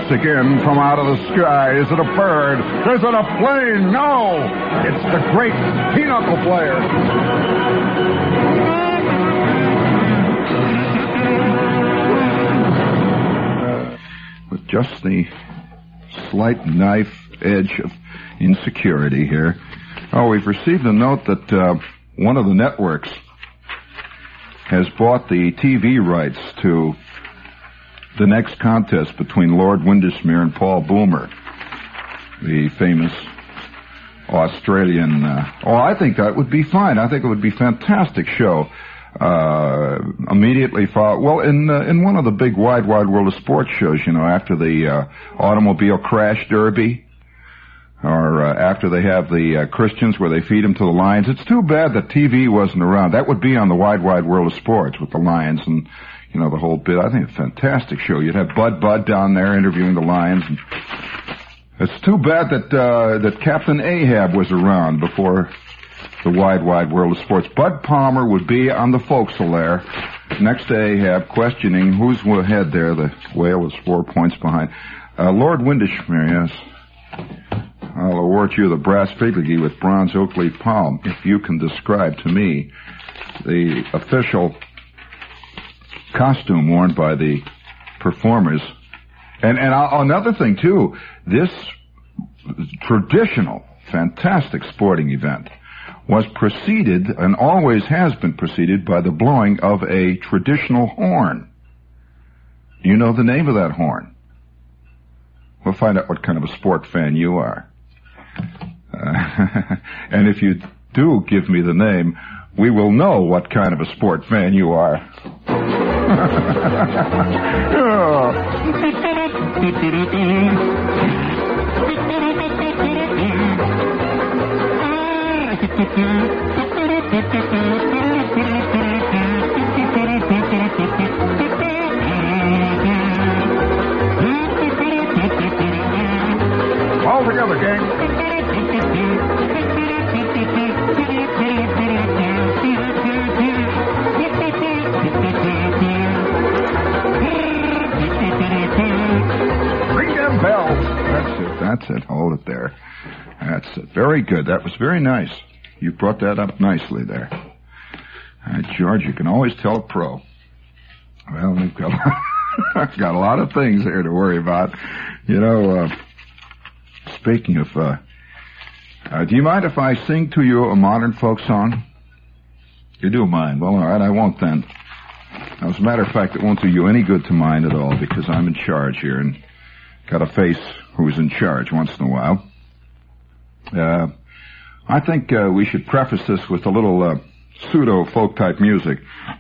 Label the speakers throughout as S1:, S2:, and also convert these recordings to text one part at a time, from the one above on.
S1: once again from out of the sky. Is it a bird? Is it a plane? No! It's the great pinochle player. With just the slight knife edge of insecurity here. Oh, we've received a note that one of the networks has bought the TV rights to the next contest between Lord Windismere and Paul Boomer, the famous Australian. I think that would be fine. I think it would be a fantastic show. Immediately follow, in one of the big Wide World of Sports shows, after the automobile crash derby, or after they have the Christians where they feed them to the lions. It's too bad that TV wasn't around. That would be on the Wide World of Sports with the lions and, the whole bit. I think it's a fantastic show. You'd have Bud down there interviewing the lions. And it's too bad that Captain Ahab was around before the Wide World of Sports. Bud Palmer would be on the forecastle there next to Ahab, questioning who's ahead there. The whale was 4 points behind. Lord Windismere, yes. I'll award you the brass filigree with bronze oak leaf palm if you can describe to me the official costume worn by the performers. And another thing, too, this traditional, fantastic sporting event was preceded, and always has been preceded, by the blowing of a traditional horn. You know the name of that horn? We'll find out what kind of a sport fan you are. And if you do give me the name, we will know what kind of a sport fan you are. All together, gang. Ring them bells. That's it. Hold it there. That's it. Very good. That was very nice. You brought that up nicely there. George, you can always tell a pro. Well, we've got a lot of things here to worry about. Speaking of, do you mind if I sing to you a modern folk song? You do mind? Well, all right, I won't then. As a matter of fact, it won't do you any good to mind at all, because I'm in charge here and got to face who's in charge once in a while. I think we should preface this with a little pseudo-folk type music.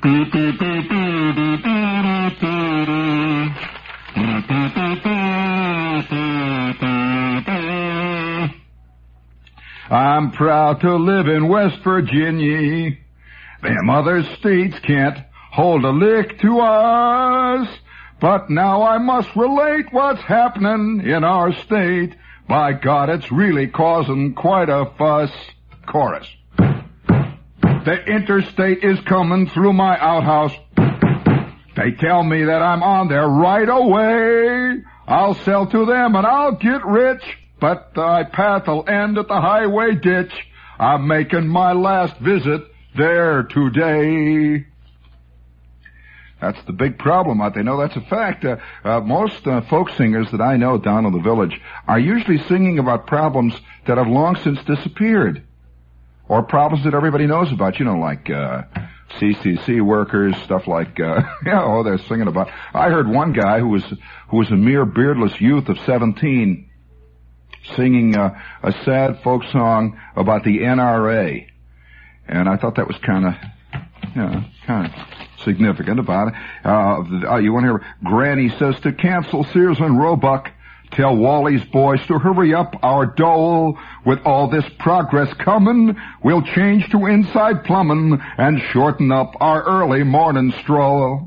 S1: I'm proud to live in West Virginia. Them other states can't hold a lick to us. But now I must relate what's happening in our state. By God, it's really causing quite a fuss. Chorus. The interstate is coming through my outhouse. They tell me that I'm on there right away. I'll sell to them and I'll get rich. But my path'll end at the highway ditch. I'm making my last visit there today. That's the big problem out there. No, that's a fact. Most folk singers that I know down in the village are usually singing about problems that have long since disappeared. Or problems that everybody knows about, like CCC workers, stuff like, they're singing about. I heard one guy who was a mere beardless youth of 17 singing a sad folk song about the NRA. And I thought that was kind of significant about it. You want to hear? Granny says to cancel Sears and Roebuck. Tell Wally's boys to hurry up our dole. With all this progress coming, we'll change to inside plumbing and shorten up our early morning stroll.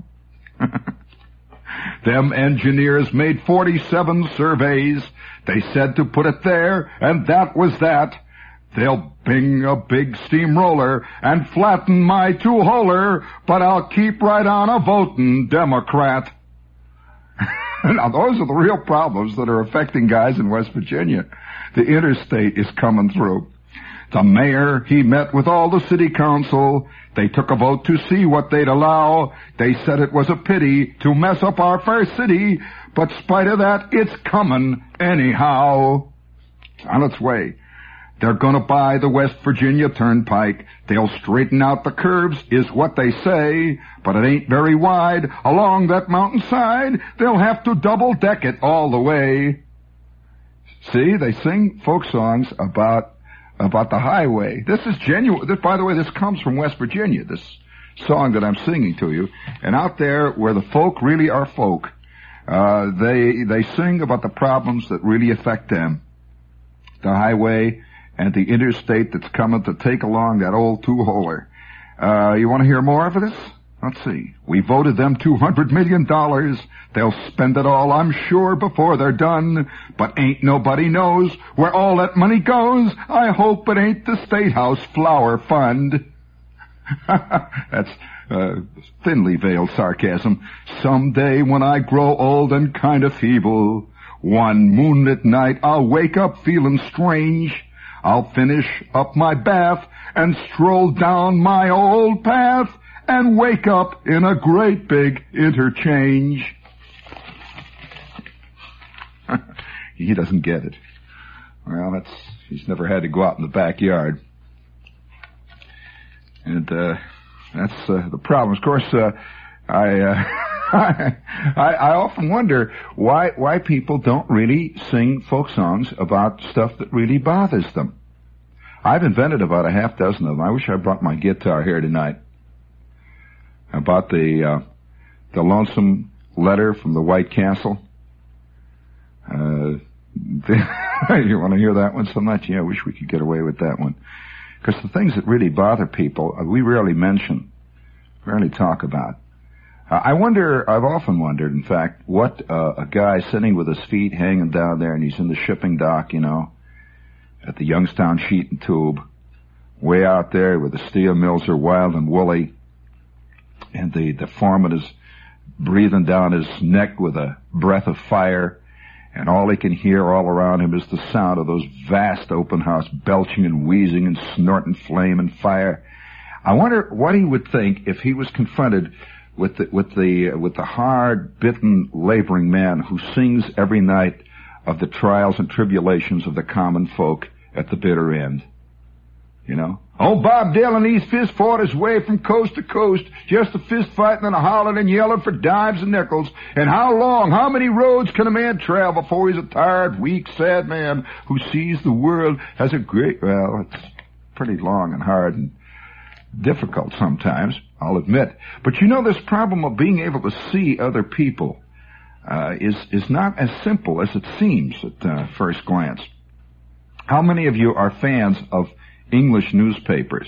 S1: Them engineers made 47 surveys. They said to put it there, and that was that. They'll bing a big steamroller and flatten my two-holer, but I'll keep right on a voting Democrat. Now, those are the real problems that are affecting guys in West Virginia. The interstate is coming through. The mayor, he met with all the city council. They took a vote to see what they'd allow. They said it was a pity to mess up our fair city, but spite of that, it's coming anyhow. It's on its way. They're gonna buy the West Virginia Turnpike. They'll straighten out the curves, is what they say, but it ain't very wide. Along that mountainside, they'll have to double-deck it all the way. See, they sing folk songs about the highway. This is genuine. By the way, this comes from West Virginia, this song that I'm singing to you. And out there where the folk really are folk, they sing about the problems that really affect them. The highway and the interstate that's coming to take along that old two-holer. You want to hear more of this? Let's see. We voted them $200 million. They'll spend it all, I'm sure, before they're done. But ain't nobody knows where all that money goes. I hope it ain't the State House Flower Fund. That's thinly veiled sarcasm. Someday when I grow old and kind of feeble, one moonlit night I'll wake up feeling strange. I'll finish up my bath and stroll down my old path and wake up in a great big interchange. He doesn't get it. Well, he's never had to go out in the backyard. And that's the problem. Of course, I often wonder why people don't really sing folk songs about stuff that really bothers them. I've invented about a half dozen of them. I wish I brought my guitar here tonight. About the lonesome letter from the White Castle. You want to hear that one so much? Yeah, I wish we could get away with that one. Because the things that really bother people, we rarely mention, rarely talk about. I've often wondered, in fact, what a guy sitting with his feet hanging down there and he's in the shipping dock, at the Youngstown Sheet and Tube, way out there where the steel mills are wild and woolly, and the foreman is breathing down his neck with a breath of fire, and all he can hear all around him is the sound of those vast open house belching and wheezing and snorting flame and fire. I wonder what he would think if he was confronted with the hard-bitten laboring man who sings every night of the trials and tribulations of the common folk at the bitter end. Oh, Bob Dylan, he's fist fought his way from coast to coast, just a fist fighting and a hollering and yelling for dimes and nickels. And how many roads can a man travel before he's a tired, weak, sad man who sees the world as well, it's pretty long and hard and difficult sometimes, I'll admit. But this problem of being able to see other people is not as simple as it seems at first glance. How many of you are fans of English newspapers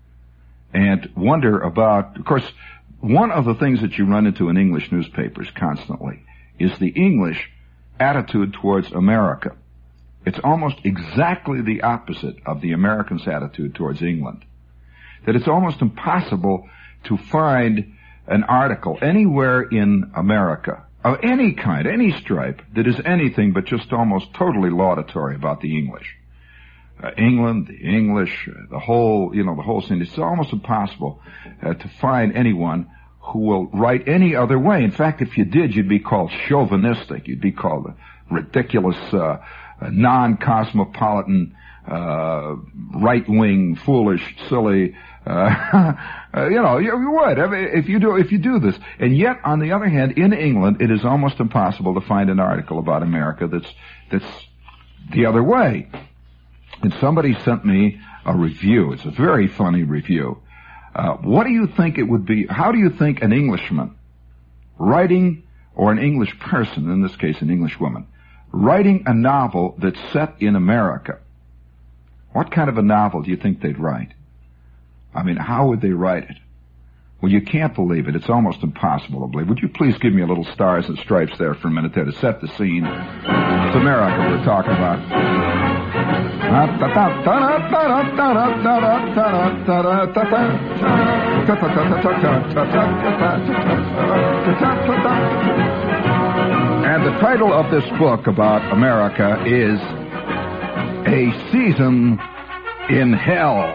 S1: and wonder about, of course, one of the things that you run into in English newspapers constantly is the English attitude towards America. It's almost exactly the opposite of the Americans' attitude towards England. That it's almost impossible to find an article anywhere in America of any kind, any stripe, that is anything but just almost totally laudatory about the English. England, the English, the whole scene. It's almost impossible to find anyone who will write any other way. In fact, if you did, you'd be called chauvinistic. You'd be called a ridiculous, non-cosmopolitan, right-wing, foolish, silly. You would if you do this. And yet, on the other hand, in England, it is almost impossible to find an article about America that's the other way. And somebody sent me a review. It's a very funny review. What do you think it would be? How do you think an Englishman writing, or an English person, in this case an Englishwoman, writing a novel that's set in America, what kind of a novel do you think they'd write? I mean, how would they write it? Well, you can't believe it. It's almost impossible to believe. Would you please give me a little stars and stripes there for a minute there to set the scene? It's America we're talking about. And the title of this book about America is A Season in Hell.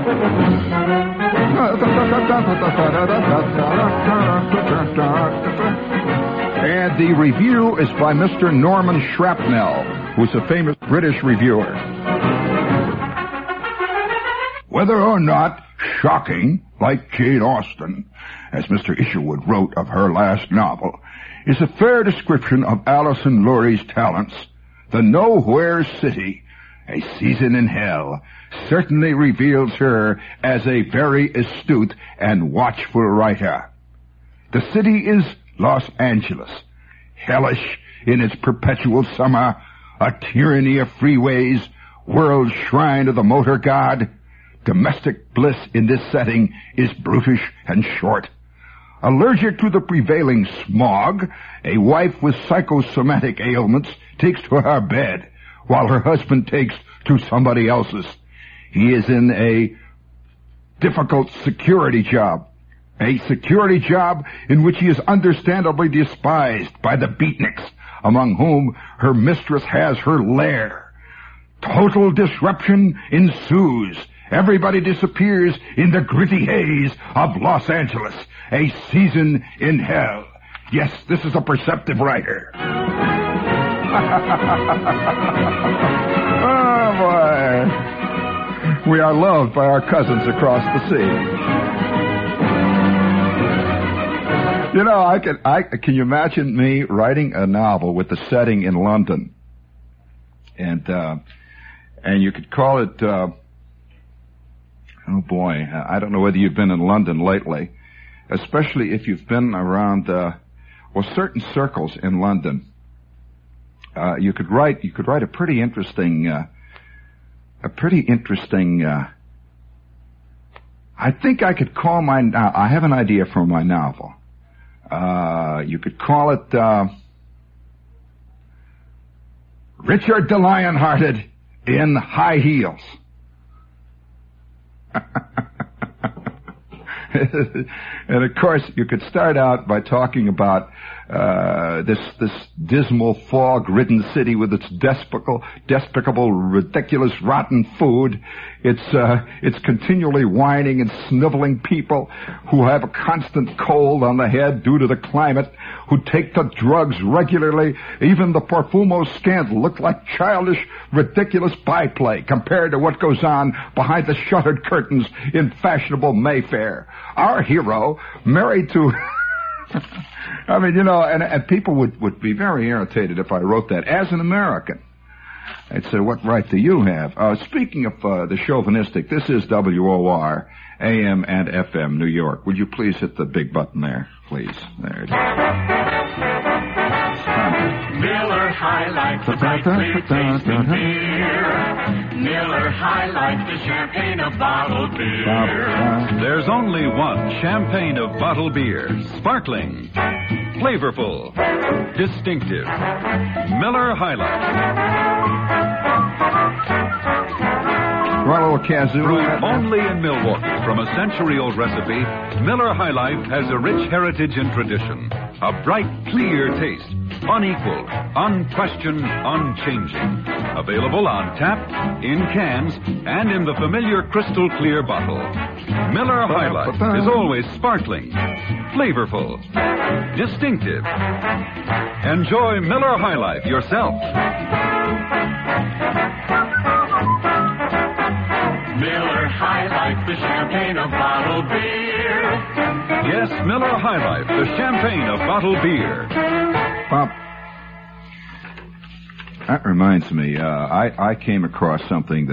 S1: And the review is by Mr. Norman Shrapnel, who's a famous British reviewer. Whether or not shocking, like Jane Austen, as Mr. Isherwood wrote of her last novel, is a fair description of Alison Lurie's talents, the Nowhere City, A Season in Hell, certainly reveals her as a very astute and watchful writer. The city is Los Angeles, hellish in its perpetual summer, a tyranny of freeways, world shrine of the motor god. Domestic bliss in this setting is brutish and short. Allergic to the prevailing smog, a wife with psychosomatic ailments takes to her bed, while her husband takes to somebody else's. He is in a difficult security job, a security job in which he is understandably despised by the beatniks, among whom her mistress has her lair. Total disruption ensues. Everybody disappears in the gritty haze of Los Angeles. A Season in Hell. Yes, this is a perceptive writer. Oh, boy. We are loved by our cousins across the sea. You know, can you imagine me writing a novel with the setting in London? And you could call it, oh boy, I don't know whether you've been in London lately, especially if you've been around, certain circles in London. You could write a pretty interesting, I think I could call I have an idea for my novel. You could call it, Richard the Lionhearted in High Heels. And of course, you could start out by talking about this dismal, fog-ridden city with its despicable, ridiculous, rotten food. It's continually whining and sniveling people who have a constant cold on the head due to the climate, who take the drugs regularly. Even the Parfumo scandal looked like childish, ridiculous byplay compared to what goes on behind the shuttered curtains in fashionable Mayfair. Our hero, married to... I mean, you know, and people would be very irritated if I wrote that as an American. I'd say, what right do you have? Speaking of the chauvinistic, this is WOR, AM and FM, New York. Would you please hit the big button there, please? There it is.
S2: Miller High Life, the bright, clear tasting beer. Miller High Life, the champagne of bottled beer.
S3: There's only one champagne of bottled beer. Sparkling, flavorful, distinctive. Miller High Life.
S1: Right, little kazoo.
S3: Brewed only in Milwaukee from a century-old recipe, Miller High Life has a rich heritage and tradition. A bright, clear taste. Unequaled, unquestioned, unchanging. Available on tap, in cans, and in the familiar crystal clear bottle. Miller High Life is always sparkling, flavorful, distinctive. Enjoy Miller High Life yourself.
S2: Miller High Life, the champagne of bottled beer.
S3: Yes, Miller High Life, the champagne of bottled beer.
S1: Pop. That reminds me, I came across something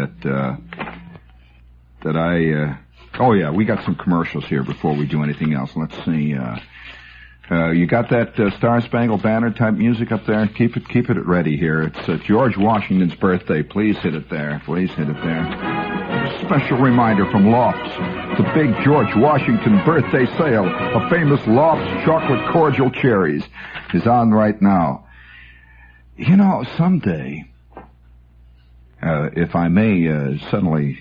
S1: we got some commercials here before we do anything else. Let's see, you got that Star Spangled Banner type music up there? Keep it ready here. It's George Washington's birthday. Please hit it there. Please hit it there. Special reminder from Lofts. The big George Washington birthday sale of famous Lofts chocolate cordial cherries is on right now. You know, someday, if I may suddenly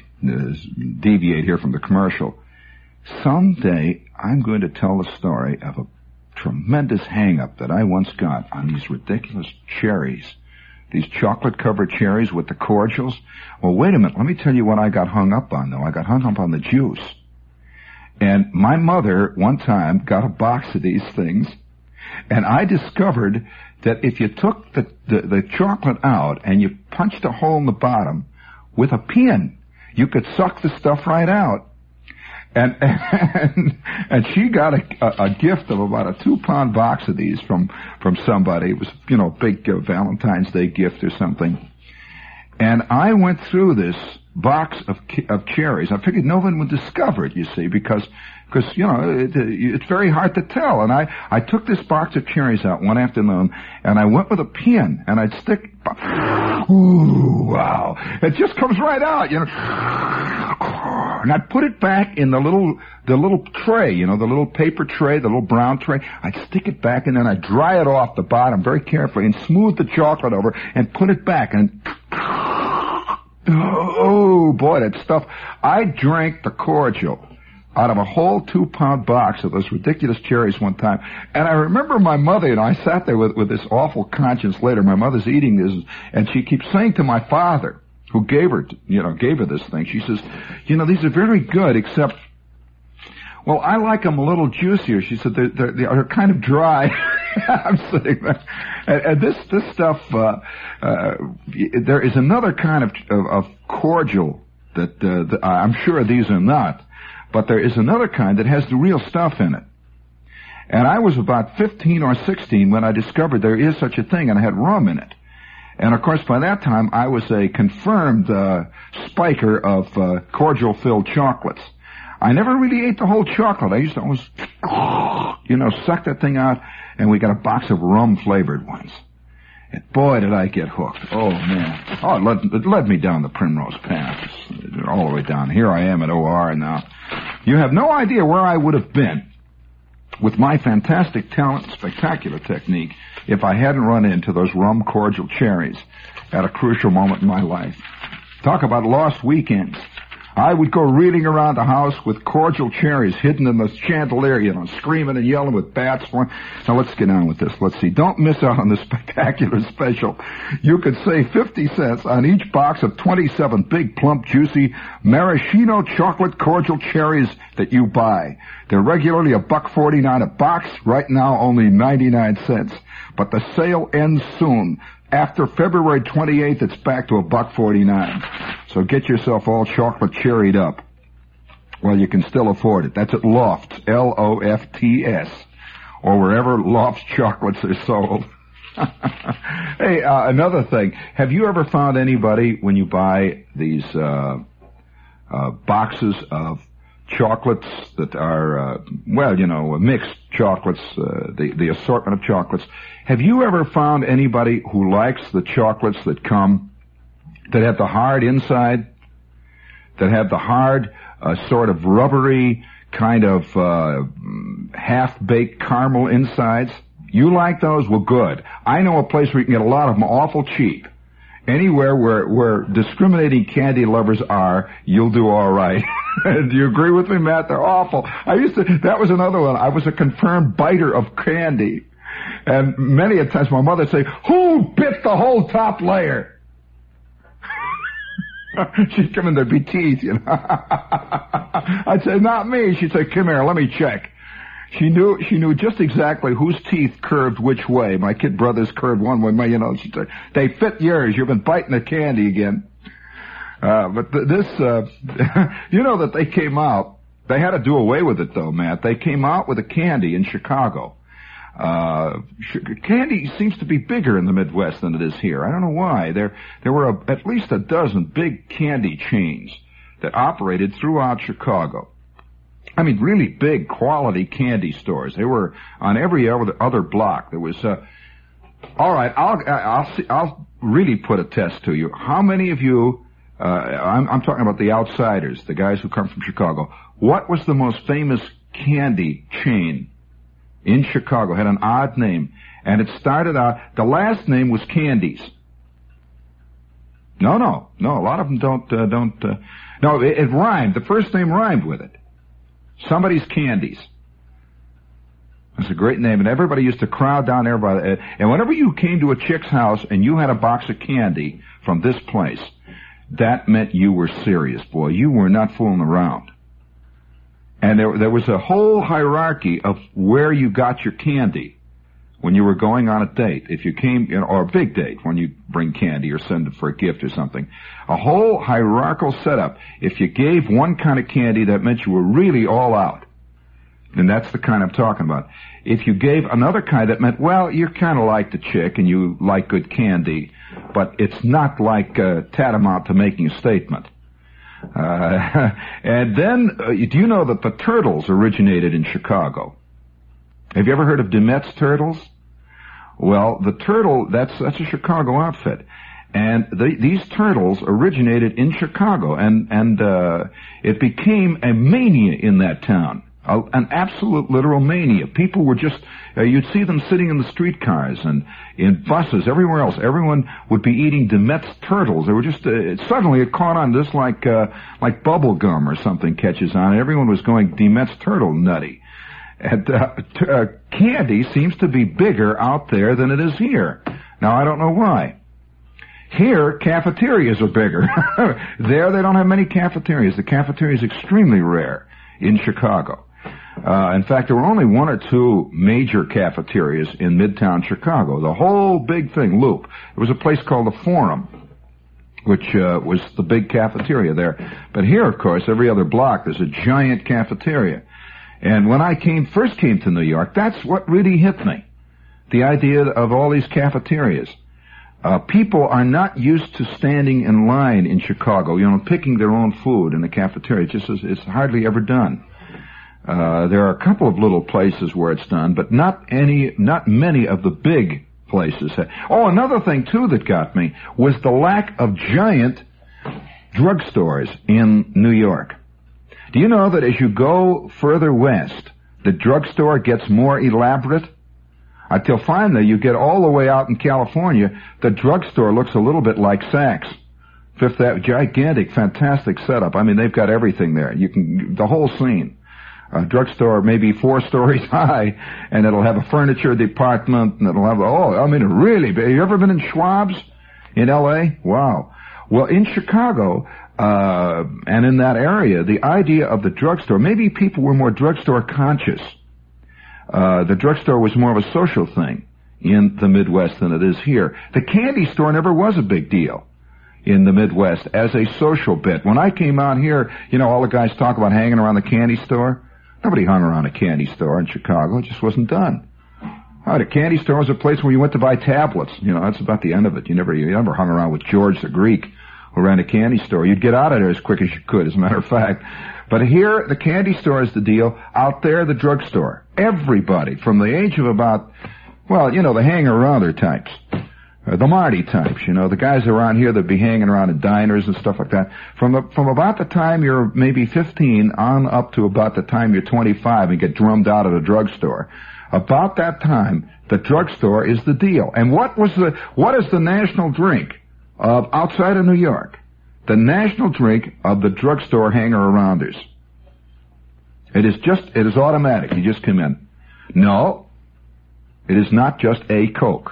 S1: deviate here from the commercial, someday I'm going to tell the story of a tremendous hang-up that I once got on these ridiculous cherries, these chocolate-covered cherries with the cordials. Well, wait a minute. Let me tell you what I got hung up on, though. I got hung up on the juice. And my mother, one time, got a box of these things, and I discovered that if you took the chocolate out and you punched a hole in the bottom with a pin, you could suck the stuff right out. And she got a gift of about a 2-pound box of these from somebody. It was, a big Valentine's Day gift or something. And I went through this box of cherries. I figured no one would discover it, you see, because it's very hard to tell. And I took this box of cherries out one afternoon, and I went with a pin, and I'd stick. Ooh, wow! It just comes right out, And I'd put it back in the little tray, the little paper tray, the little brown tray. I'd stick it back, and then I'd dry it off the bottom very carefully, and smooth the chocolate over, and put it back, and. Oh, boy, that stuff. I drank the cordial out of a whole 2-pound box of those ridiculous cherries one time. And I remember my mother, I sat there with this awful conscience later. My mother's eating this, and she keeps saying to my father, who gave her this thing, she says, these are very good, except, well, I like them a little juicier. She said, they're kind of dry. I'm sitting there. And this stuff, there is another kind of cordial that I'm sure these are not, but there is another kind that has the real stuff in it. And I was about 15 or 16 when I discovered there is such a thing, and I had rum in it. And of course, by that time, I was a confirmed spiker of cordial-filled chocolates. I never really ate the whole chocolate. I used to always, suck that thing out, and we got a box of rum-flavored ones. And boy, did I get hooked. Oh, man. Oh, it led me down the primrose path, all the way down. Here I am at OR now. You have no idea where I would have been with my fantastic talent and spectacular technique if I hadn't run into those rum cordial cherries at a crucial moment in my life. Talk about lost weekends. I would go reeling around the house with cordial cherries hidden in the chandelier, screaming and yelling with bats. Now let's get on with this. Let's see. Don't miss out on this spectacular special. You could save 50 cents on each box of 27 big, plump, juicy maraschino chocolate cordial cherries that you buy. They're regularly $1.49 a box. Right now, only 99 cents. But the sale ends soon. After February 28th, it's back to $1.49. So get yourself all chocolate cherried up. Well, you can still afford it. That's at Lofts, Lofts, or wherever Lofts chocolates are sold. Hey, another thing. Have you ever found anybody, when you buy these boxes of chocolates that are, mixed chocolates, the assortment of chocolates, have you ever found anybody who likes the chocolates that have the hard inside, that have the hard, sort of rubbery, kind of half-baked caramel insides? You like those? Well, good. I know a place where you can get a lot of them awful cheap. Anywhere where discriminating candy lovers are, you'll do all right. Do you agree with me, Matt? They're awful. That was another one. I was a confirmed biter of candy. And many a times my mother would say, who bit the whole top layer? She'd come in, there'd be teeth, I'd say, not me. She'd say, come here, let me check. She knew just exactly whose teeth curved which way. My kid brothers curved one way. She'd say, they fit yours. You've been biting the candy again. But that they came out. They had to do away with it, though, Matt. They came out with a candy in Chicago. Candy seems to be bigger in the Midwest than it is here. I don't know why. There were at least a dozen big candy chains that operated throughout Chicago. I mean, really big quality candy stores. They were on every other block. There was, all right, I'll really put a test to you. How many of you, I'm talking about the outsiders, the guys who come from Chicago. What was the most famous candy chain in Chicago? Had an odd name. And it started out, the last name was Candies. No, a lot of them don't, no, it rhymed. The first name rhymed with it. Somebody's Candies. It's a great name, and everybody used to crowd down there and whenever you came to a chick's house and you had a box of candy from this place, that meant you were serious, boy. You were not fooling around. And there was a whole hierarchy of where you got your candy when you were going on a date. If you came, or a big date, when you bring candy or send it for a gift or something. A whole hierarchical setup. If you gave one kind of candy, that meant you were really all out. And that's the kind I'm talking about. If you gave another kind, that meant, well, you kind of like the chick and you like good candy, but it's not like tantamount to making a statement. And then, do you know that the turtles originated in Chicago? Have you ever heard of Demet's Turtles? Well, the turtle, that's a Chicago outfit. And these turtles originated in Chicago, and it became a mania in that town. An absolute literal mania. People were just, you'd see them sitting in the streetcars and in buses, everywhere else. Everyone would be eating Demet's Turtles. They were just, suddenly it caught on just like bubble gum or something catches on. Everyone was going Demet's Turtle nutty. And candy seems to be bigger out there than it is here. Now, I don't know why. Here, cafeterias are bigger. There, they don't have many cafeterias. The cafeteria is extremely rare in Chicago. In fact, there were only one or two major cafeterias in Midtown Chicago. The whole big thing, loop. There was a place called the Forum, which was the big cafeteria there. But here, of course, every other block, there's a giant cafeteria. And when I first came to New York, that's what really hit me. The idea of all these cafeterias. People are not used to standing in line in Chicago, picking their own food in the cafeteria. It's hardly ever done. There are a couple of little places where it's done, but not many of the big places. Oh, another thing, too, that got me was the lack of giant drugstores in New York. Do you know that as you go further west, the drugstore gets more elaborate? Until finally you get all the way out in California, the drugstore looks a little bit like Saks. Fifth Avenue, gigantic, fantastic setup. I mean, they've got everything there. The whole scene. A drugstore maybe 4 stories high, and it'll have a furniture department, and it'll have, really big. Have you ever been in Schwab's in L.A.? Wow. Well, in Chicago, and in that area, the idea of the drugstore, maybe people were more drugstore conscious. The drugstore was more of a social thing in the Midwest than it is here. The candy store never was a big deal in the Midwest as a social bit. When I came out here, all the guys talk about hanging around the candy store. Nobody hung around a candy store in Chicago. It just wasn't done. The candy store was a place where you went to buy tablets. That's about the end of it. You never hung around with George the Greek who ran a candy store. You'd get out of there as quick as you could, as a matter of fact. But here, the candy store is the deal. Out there, the drugstore. Everybody, from the age of about, the hanger-arounder types. The Marty types, the guys around here that be hanging around in diners and stuff like that. From about the time you're maybe 15 on up to about the time you're 25 and get drummed out of the drugstore. About that time, the drugstore is the deal. And what is the national drink of outside of New York? The national drink of the drugstore hanger-arounders. It is automatic. You just come in. No, it is not just a Coke.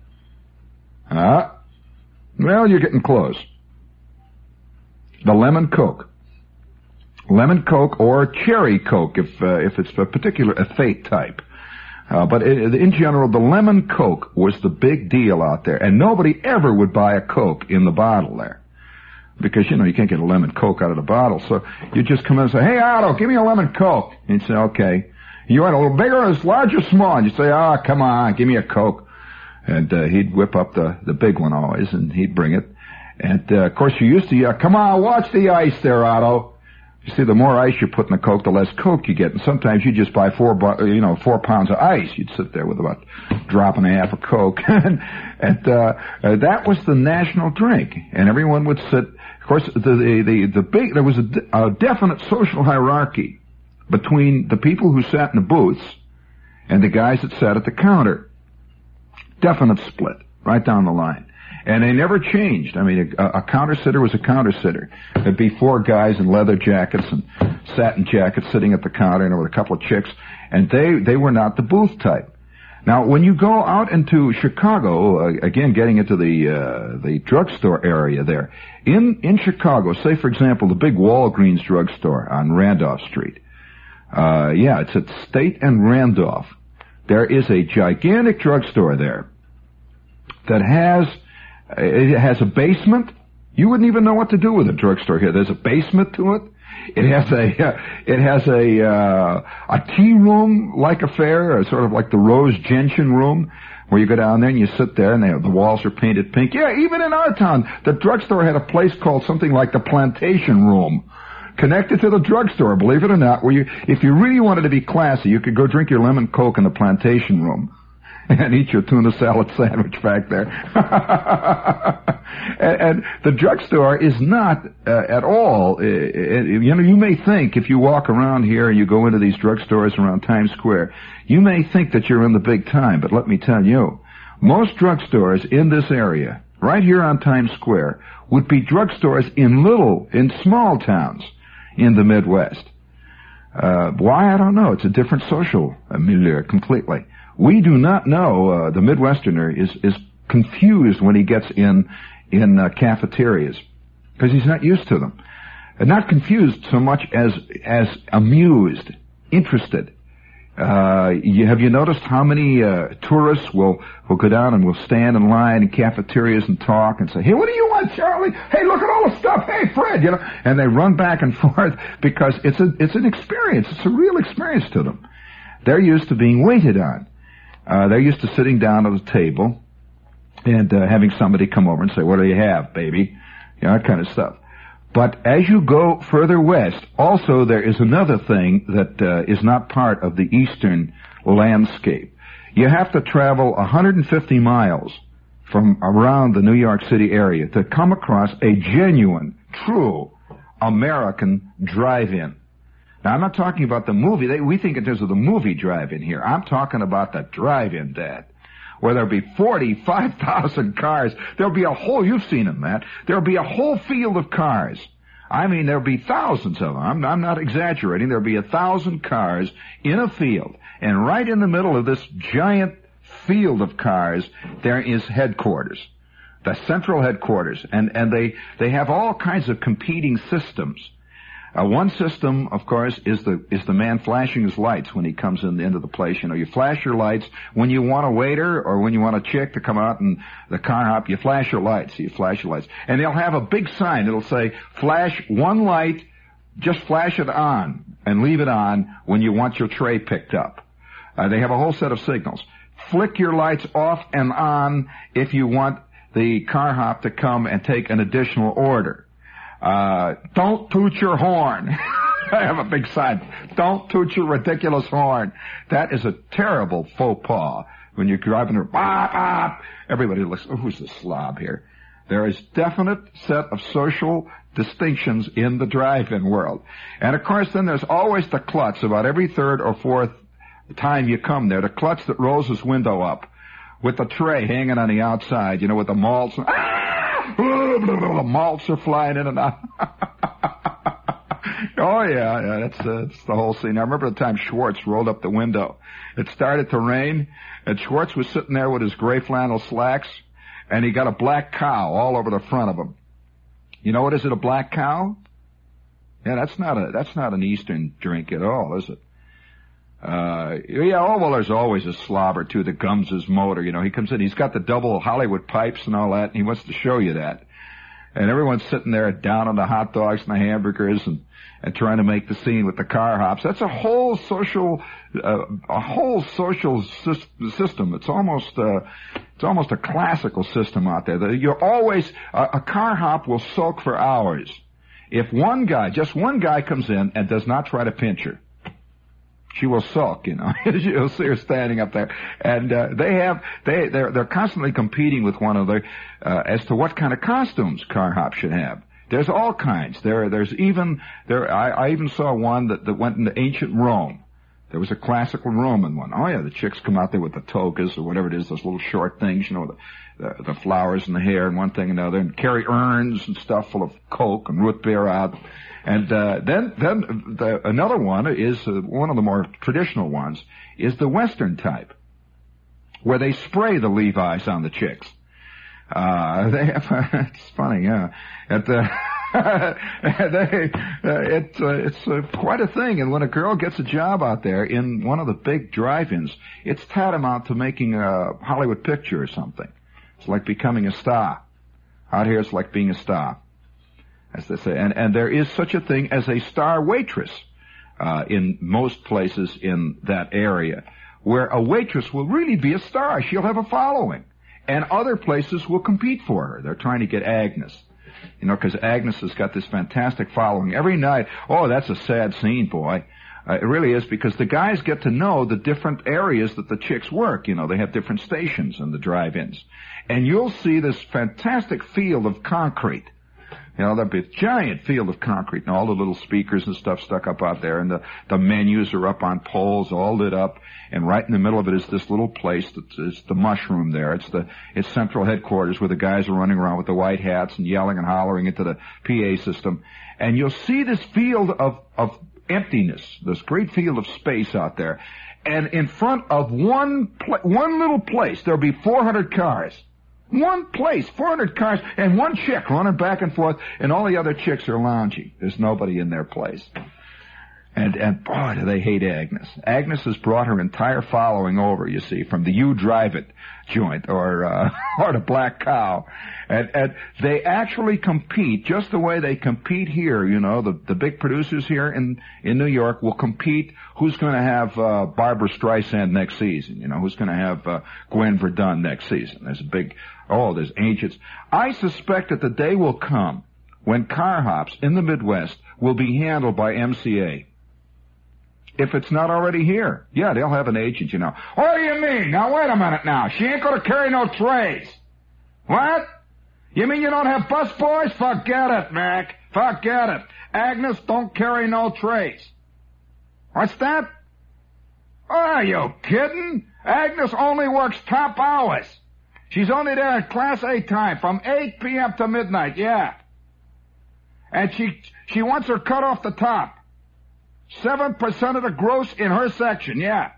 S1: Well, you're getting close. The lemon Coke. Lemon Coke or cherry Coke if it's a particular effete type. But in general, the lemon Coke was the big deal out there. And nobody ever would buy a Coke in the bottle there. Because, you can't get a lemon Coke out of the bottle. So you just come in and say, "Hey, Otto, give me a lemon Coke." And he'd say, "Okay." You want a little bigger or large or small? And you say, "Oh, come on, give me a Coke." And he'd whip up the big one always, and he'd bring it. And, of course, you used to, "Come on, watch the ice there, Otto." You see, the more ice you put in the Coke, the less Coke you get. And sometimes you just buy 4 pounds of ice. You'd sit there with about a drop and a half of Coke. and that was the national drink. And everyone would sit. Of course, there was a definite social hierarchy between the people who sat in the booths and the guys that sat at the counter. Definite split, right down the line. And they never changed. I mean, a counter sitter was a counter sitter. There'd be 4 guys in leather jackets and satin jackets sitting at the counter, and there were a couple of chicks. And they were not the booth type. Now, when you go out into Chicago, again, getting into the drugstore area there, in Chicago, say, for example, the big Walgreens drugstore on Randolph Street. It's at State and Randolph. There is a gigantic drugstore there that has a basement. You wouldn't even know what to do with a drugstore here. There's a basement to it. It has a tea room like affair, sort of like the Rose Gentian room, where you go down there and you sit there and the walls are painted pink. Yeah, even in our town, the drugstore had a place called something like the Plantation Room, connected to the drugstore, believe it or not, where if you really wanted to be classy, you could go drink your lemon Coke in the Plantation Room and eat your tuna salad sandwich back there. and the drugstore is not at all, you may think, if you walk around here and you go into these drugstores around Times Square, you may think that you're in the big time, but let me tell you, most drugstores in this area, right here on Times Square, would be drugstores in small towns in the Midwest. Why? I don't know. It's a different social milieu completely. We do not know, the Midwesterner is confused when he gets in cafeterias, because he's not used to them. Not confused so much as amused, interested. Have you noticed how many tourists will go down and will stand in line in cafeterias and talk and say, "Hey, what do you want, Charlie? Hey, look at all the stuff. Hey, Fred," and they run back and forth because it's an experience. It's a real experience to them. They're used to being waited on. They're used to sitting down at a table and having somebody come over and say, "What do you have, baby?" That kind of stuff. But as you go further west, also there is another thing that is not part of the eastern landscape. You have to travel 150 miles from around the New York City area to come across a genuine, true American drive-in. Now, I'm not talking about the movie. We think in terms of the movie drive-in here. I'm talking about the drive-in, Dad, where there'll be 45,000 cars. There'll be you've seen them, Matt. There'll be a whole field of cars. I mean, there'll be thousands of them. I'm not exaggerating. There'll be 1,000 cars in a field. And right in the middle of this giant field of cars, there is headquarters, the central headquarters. And they have all kinds of competing systems. One system, of course, is the man flashing his lights when he comes into the place. You flash your lights when you want a waiter or when you want a chick to come out and the car hop. You flash your lights. And they'll have a big sign. It'll say, "Flash one light, just flash it on and leave it on when you want your tray picked up." They have a whole set of signals. Flick your lights off and on if you want the car hop to come and take an additional order. Don't toot your horn. I have a big sign. Don't toot your ridiculous horn. That is a terrible faux pas. When you're driving there, bop, bop, everybody looks, who's the slob here? There is definite set of social distinctions in the drive-in world. And of course, then there's always the klutz about every third or fourth time you come there, the klutz that rolls his window up with the tray hanging on the outside, with the malts. The malts are flying in and out. Oh, yeah, that's the whole scene. I remember the time Schwartz rolled up the window. It started to rain, and Schwartz was sitting there with his gray flannel slacks, and he got a black cow all over the front of him. You know what is it, a black cow? Yeah, that's not an Eastern drink at all, is it? There's always a slobber, too, that gums his motor. He comes in, he's got the double Hollywood pipes and all that, and he wants to show you that. And everyone's sitting there down on the hot dogs and the hamburgers and trying to make the scene with the car hops. That's a whole social system. It's almost a classical system out there. You're always, a car hop will sulk for hours. If just one guy comes in and does not try to pinch her, she will sulk, You'll see her standing up there. And they're constantly competing with one another as to what kind of costumes car hops should have. There's all kinds. I even saw one that went into ancient Rome. There was a classical Roman one. Oh, yeah, the chicks come out there with the togas or whatever it is, those little short things, the flowers and the hair and one thing and another, and carry urns and stuff full of Coke and root beer out. And then another one is, one of the more traditional ones, is the Western type, where they spray the Levi's on the chicks. It's funny, yeah. It's quite a thing. And when a girl gets a job out there in one of the big drive-ins, it's tantamount to making a Hollywood picture or something. It's like becoming a star. Out here, it's like being a star, as they say. And there is such a thing as a star waitress in most places in that area, where a waitress will really be a star. She'll have a following. And other places will compete for her. They're trying to get Agnes. Because Agnes has got this fantastic following. Every night, oh, that's a sad scene, boy. It really is, because the guys get to know the different areas that the chicks work. They have different stations in the drive-ins. And you'll see this fantastic field of concrete. There'll be a giant field of concrete and all the little speakers and stuff stuck up out there, and the menus are up on poles, all lit up, and right in the middle of it is this little place that's the Mushroom there. It's central headquarters where the guys are running around with the white hats and yelling and hollering into the PA system. And you'll see this field of emptiness, this great field of space out there. And in front of one little place, there'll be 400 cars. One place, 400 cars, and one chick running back and forth, and all the other chicks are lounging. There's nobody in their place. And boy, do they hate Agnes. Agnes has brought her entire following over, you see, from the You Drive It joint or the Black Cow. And they actually compete just the way they compete here. The big producers here in New York will compete who's going to have Barbara Streisand next season, who's going to have Gwen Verdun next season. There's agents. I suspect that the day will come when car hops in the Midwest will be handled by MCA. If it's not already here. Yeah, they'll have an agent, What do you mean? Now, wait a minute now. She ain't going to carry no trays. What? You mean you don't have busboys? Forget it, Mac. Forget it. Agnes don't carry no trays. What's that? Are you kidding? Agnes only works top hours. She's only there at Class A time from 8 p.m. to midnight, yeah. And she wants her cut off the top. 7% of the gross in her section, yeah.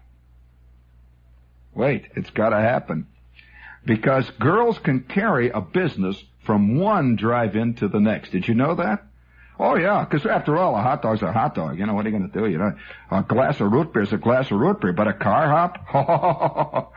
S1: Wait, it's got to happen. Because girls can carry a business from one drive-in to the next. Did you know that? Oh, yeah, because after all, a hot dog's a hot dog. What are you going to do? A glass of root beer is a glass of root beer, but a car hop?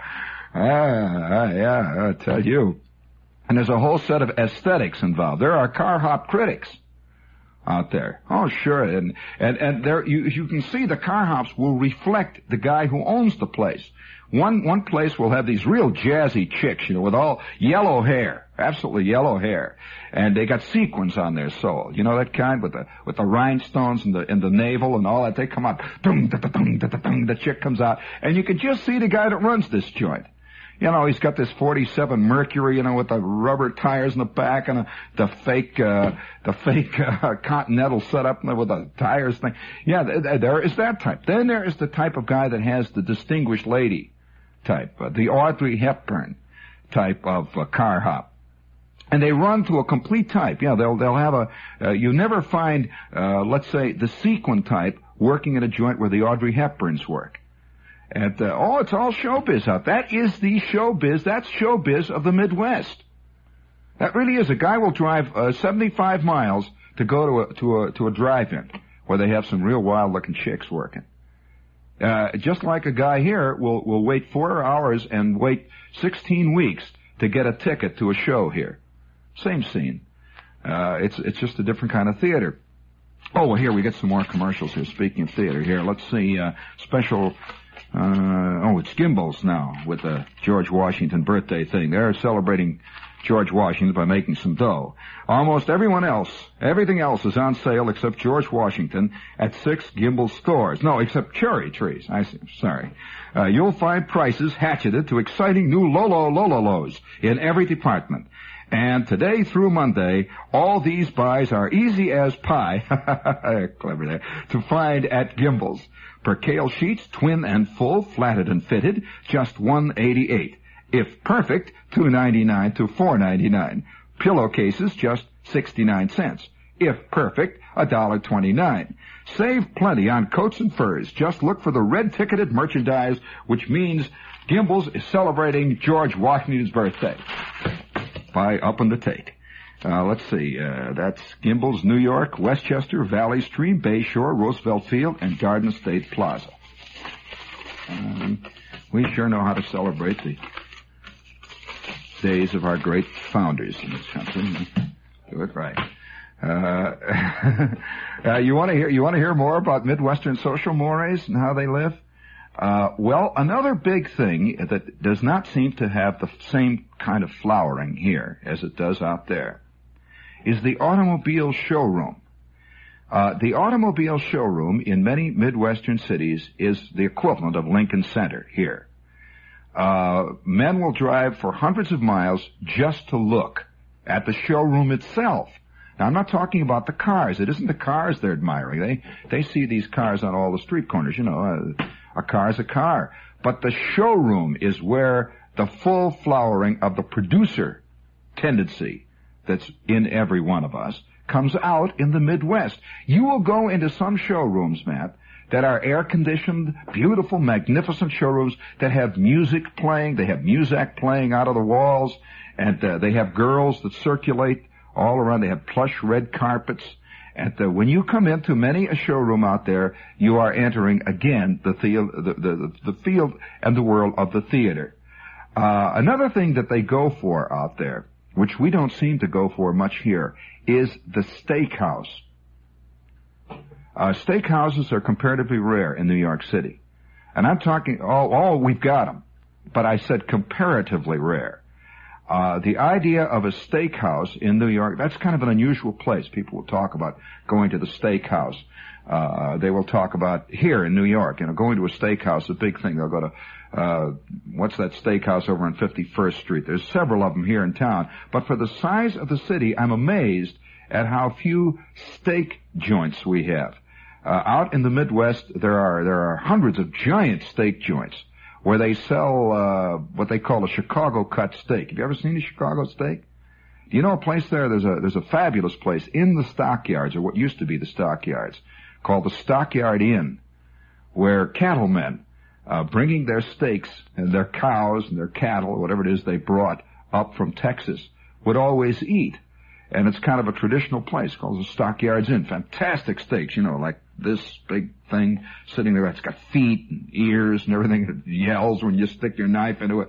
S1: Yeah, I tell you. And there's a whole set of aesthetics involved. There are car hop critics out there. Oh, sure. And there, you can see the car hops will reflect the guy who owns the place. One place will have these real jazzy chicks, with all yellow hair, absolutely yellow hair. And they got sequins on their soul. That kind with the rhinestones in the navel and all that. They come out, the chick comes out. And you can just see the guy that runs this joint. He's got this 47 Mercury, with the rubber tires in the back and the fake Continental setup with the tires thing. Yeah, there is that type. Then there is the type of guy that has the distinguished lady type, the Audrey Hepburn type of car hop. And they run to a complete type. Yeah, they'll have you never find, let's say, the sequin type working at a joint where the Audrey Hepburns work. And, it's all showbiz out. That is the showbiz. That's showbiz of the Midwest. That really is. A guy will drive 75 miles to go to a drive-in where they have some real wild-looking chicks working. Just like a guy here will wait 4 hours and wait 16 weeks to get a ticket to a show here. Same scene. It's just a different kind of theater. Oh, well, here we get some more commercials here. Speaking of theater here, let's see, special... it's Gimbals now with the George Washington birthday thing. They're celebrating George Washington by making some dough. Almost everything else is on sale except George Washington at 6 Gimbals stores. No, except cherry trees. I see. Sorry. You'll find prices hatcheted to exciting new Lololos in every department. And today through Monday, all these buys are easy as pie, clever there, to find at Gimbals. Percale sheets, twin and full, flatted and fitted, just $188. If perfect, $2.99 to $4.99. Pillowcases, just 69 cents. If perfect, $1.29. Save plenty on coats and furs. Just look for the red-ticketed merchandise, which means Gimbel's is celebrating George Washington's birthday. Buy up on the take. Let's see. That's Gimbel's, New York, Westchester, Valley Stream, Bayshore, Roosevelt Field, and Garden State Plaza. We sure know how to celebrate the days of our great founders in this country. Do it right. You want to hear more about Midwestern social mores and how they live? Well, another big thing that does not seem to have the same kind of flowering here as it does out there is the automobile showroom. The automobile showroom in many Midwestern cities is the equivalent of Lincoln Center here. Men will drive for hundreds of miles just to look at the showroom itself. Now, I'm not talking about the cars. It isn't the cars they're admiring. They see these cars on all the street corners. You know, a car's a car. But the showroom is where the full flowering of the producer tendency that's in every one of us comes out in the Midwest. You will go into some showrooms, Matt, that are air-conditioned, beautiful, magnificent showrooms that have music playing. They have Muzak playing out of the walls, and they have girls that circulate all around. They have plush red carpets. And when you come into many a showroom out there, you are entering again the field and the world of the theater. Another thing that they go for out there, which we don't seem to go for much here, is the steakhouse. Steakhouses are comparatively rare in New York City. And I'm talking, we've got them. But I said comparatively rare. The idea of a steakhouse in New York, that's kind of an unusual place. People will talk about going to the steakhouse. They will talk about here in New York, going to a steakhouse, a big thing. They'll go to, what's that steakhouse over on 51st Street? There's several of them here in town. But for the size of the city, I'm amazed at how few steak joints we have. Out in the Midwest, there are hundreds of giant steak joints where they sell what they call a Chicago cut steak. Have you ever seen a Chicago steak? Do you know a place there? There's a fabulous place in the stockyards, or what used to be the stockyards, called the Stockyard Inn, where cattlemen bringing their steaks and their cows and their cattle, whatever it is they brought up from Texas, would always eat. And it's kind of a traditional place called the Stockyards Inn. Fantastic steaks, like this big thing sitting there. It's got feet and ears and everything. It yells when you stick your knife into it.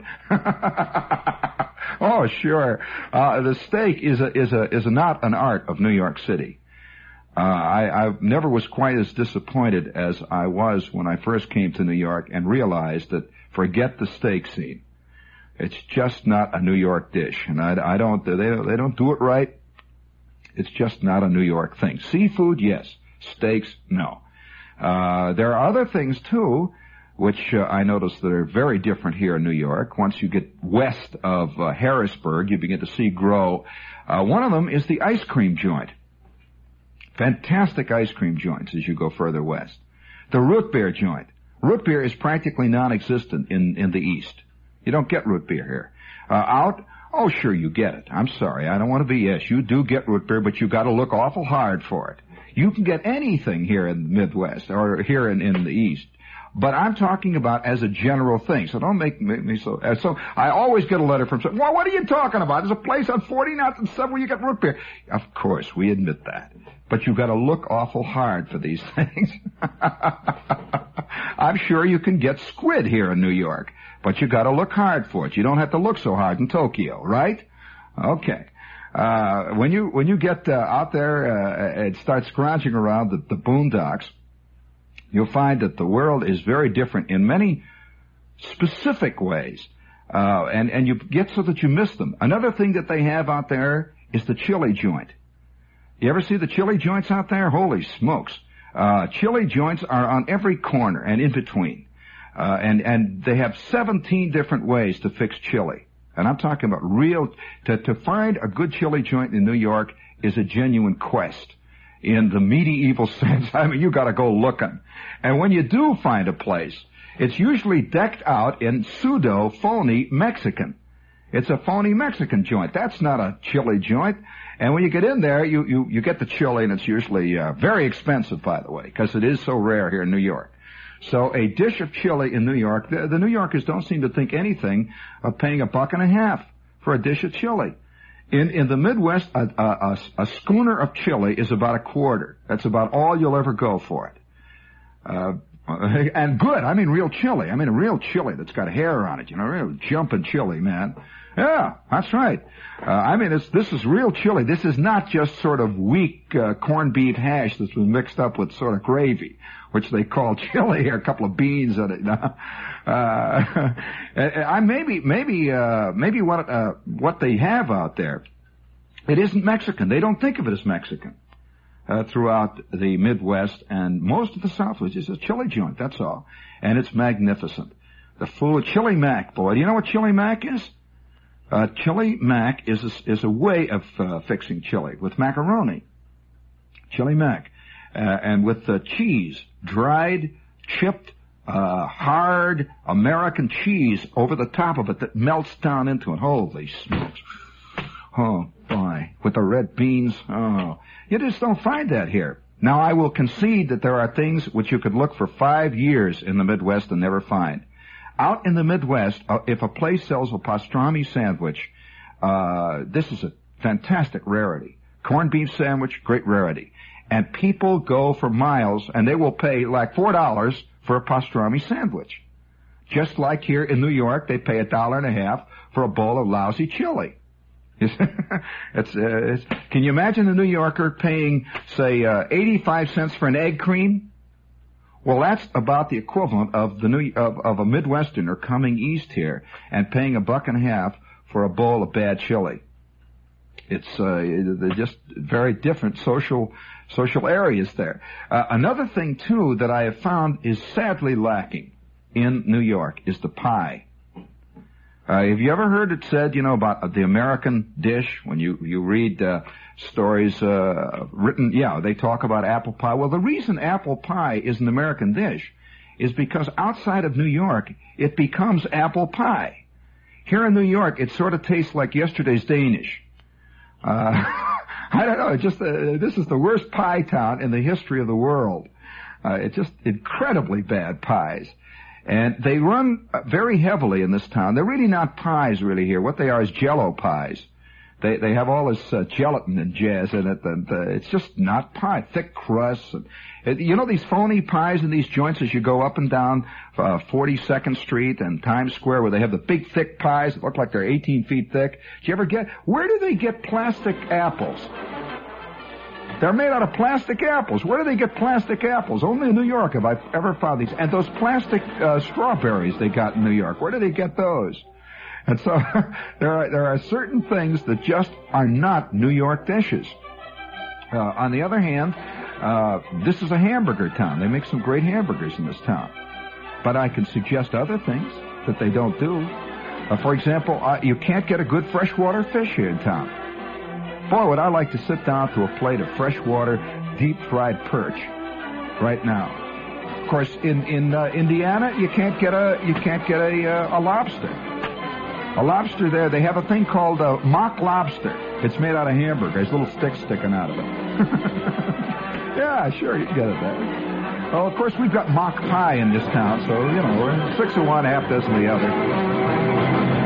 S1: Oh, sure. The steak is not an art of New York City. I never was quite as disappointed as I was when I first came to New York and realized that forget the steak scene. It's just not a New York dish, and they don't do it right. It's just not a New York thing. Seafood, yes. Steaks, no. There are other things, too, which I notice that are very different here in New York. Once you get west of Harrisburg, you begin to see grow. One of them is the ice cream joint. Fantastic ice cream joints as you go further west. The root beer joint. Root beer is practically non-existent in the East. You don't get root beer here. Oh, sure, you get it. I'm sorry, I don't want to be, yes, you do get root beer, but you got to look awful hard for it. You can get anything here in the Midwest, or here in the East. But I'm talking about as a general thing, so don't make me so I always get a letter from someone, well, what are you talking about? There's a place on 49th and 7 where you get root beer. Of course, we admit that. But you've got to look awful hard for these things. I'm sure you can get squid here in New York, but you got to look hard for it. You don't have to look so hard in Tokyo, right? Okay. When you get out there and start scrounging around the boondocks, you'll find that the world is very different in many specific ways, and you get so that you miss them. Another thing that they have out there is the chili joint. You ever see the chili joints out there? Holy smokes! Chili joints are on every corner and in between. And they have 17 different ways to fix chili. And I'm talking about to find a good chili joint in New York is a genuine quest. in the medieval sense. I mean, you got to go looking. And when you do find a place, it's usually decked out in pseudo-phony Mexican. It's a phony Mexican joint. That's not a chili joint. And when you get in there, you get the chili, and it's usually very expensive, by the way, because it is so rare here in New York. So a dish of chili in New York, the New Yorkers don't seem to think anything of paying $1.50 for a dish of chili. In the Midwest, a schooner of chili is about $0.25. That's about all you'll ever go for it. And good. I mean real chili. I mean a real chili that's got hair on it. You know, real jumping chili, man. Yeah, that's right. I mean, this is real chili. This is not just sort of weak corned beef hash that's been mixed up with sort of gravy, which they call chili, or a couple of beans in it. Maybe what they have out there, it isn't Mexican. They don't think of it as Mexican. Throughout the Midwest and most of the Southwest, it's a chili joint, that's all. And it's magnificent. The food, chili mac, boy. Do you know what chili mac is? Chili mac is a way of fixing chili with macaroni. Chili mac. And with cheese, dried, chipped, hard American cheese over the top of it that melts down into it. Holy smokes. Oh, boy. With the red beans. Oh. You just don't find that here. Now, I will concede that there are things which you could look for 5 years in the Midwest and never find. Out in the Midwest, if a place sells a pastrami sandwich, this is a fantastic rarity. Corned beef sandwich, great rarity. And people go for miles, and they will pay like $4 for a pastrami sandwich. Just like here in New York, they pay $1.50 for a bowl of lousy chili. Can you imagine a New Yorker paying, say, 85 cents for an egg cream? Well, that's about the equivalent of of a Midwesterner coming east here and paying $1.50 for a bowl of bad chili. It's they're just very different social areas there. Another thing too that I have found is sadly lacking in New York is the pie. Have you ever heard it said, you know, about the American dish? When you read stories written, yeah, they talk about apple pie. Well, the reason apple pie is an American dish is because outside of New York, it becomes apple pie. Here in New York, it sort of tastes like yesterday's Danish. I don't know. This is the worst pie town in the history of the world. It's just incredibly bad pies. And they run very heavily in this town. They're really not pies really here. What they are is Jell-O pies. They have all this gelatin and jazz in it, and it's just not pie. Thick crusts. And, you know these phony pies in these joints as you go up and down 42nd Street and Times Square where they have the big thick pies that look like they're 18 feet thick? Do you ever where do they get plastic apples? They're made out of plastic apples. Where do they get plastic apples? Only in New York have I ever found these. And those plastic strawberries they got in New York, where do they get those? And so there are certain things that just are not New York dishes. On the other hand, this is a hamburger town. They make some great hamburgers in this town. But I can suggest other things that they don't do. For example, you can't get a good freshwater fish here in town. Boy, would I like to sit down to a plate of freshwater, deep-fried perch right now. Of course, in Indiana, you can't get a lobster. A lobster there, they have a thing called mock lobster. It's made out of hamburger. There's little sticks sticking out of it. Yeah, sure, you can get it there. Well, of course, we've got mock pie in this town, so, you know, we're 6 of one, half dozen of the other.